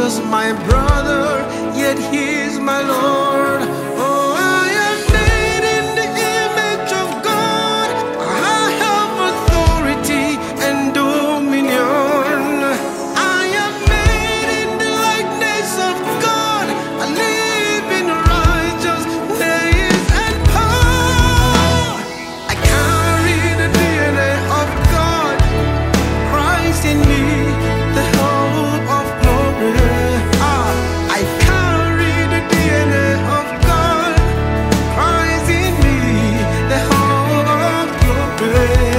Jesus my brother, yet He's my Lord. Oh, I am made in the image of God. I have authority and dominion. I am made in the likeness of God. I live in righteousness and power. I carry the DNA of God, Christ in me, the hope of glory. I carry the DNA of God, Christ in me, the hope of glory.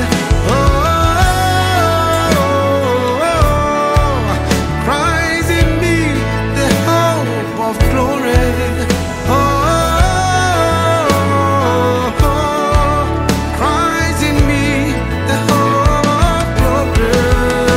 Oh, Christ in me, the hope of glory. Christ in me, the hope of glory.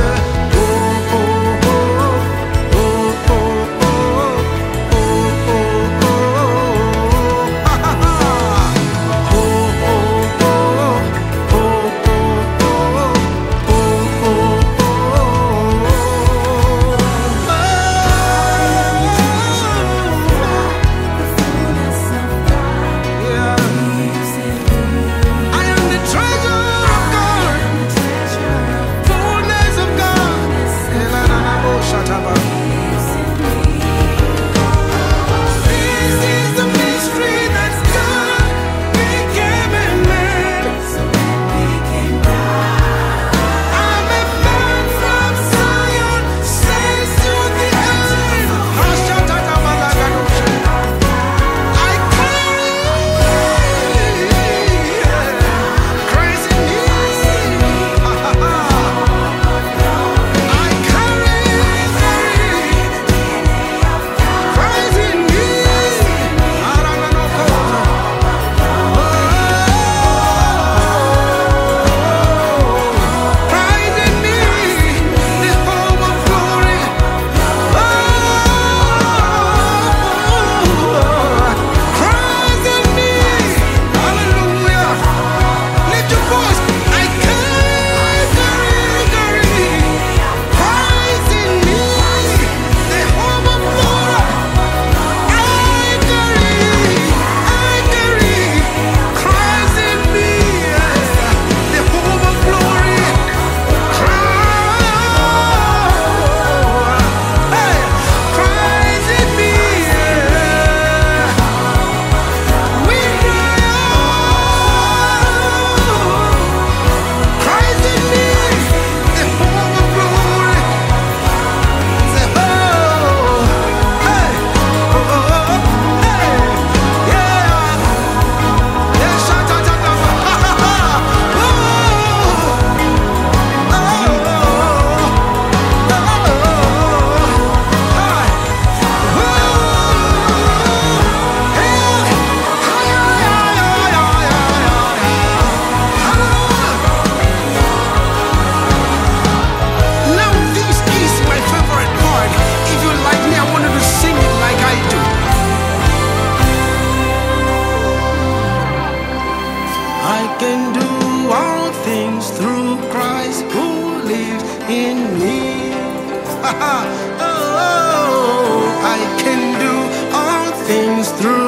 I am the treasure of God, fullness of God. This is the mystery that God became a man. I'm a man from Zion, says to the end. I carry Christ in me. I carry Christ in me. Christ in me, the hope of glory. Christ in me, hallelujah. Lift your voice. I carry Christ in me, the hope of glory. I carry Christ in me, the hope of glory. Christ in me, we Christ in me, the hope of glory. Say, oh, hey, oh, hey, yeah, yeah, shout out, Now this is my favorite part. If you like me, I wanted to sing it like I do. I can do all things through Christ who lives in me. Oh, I can do all things through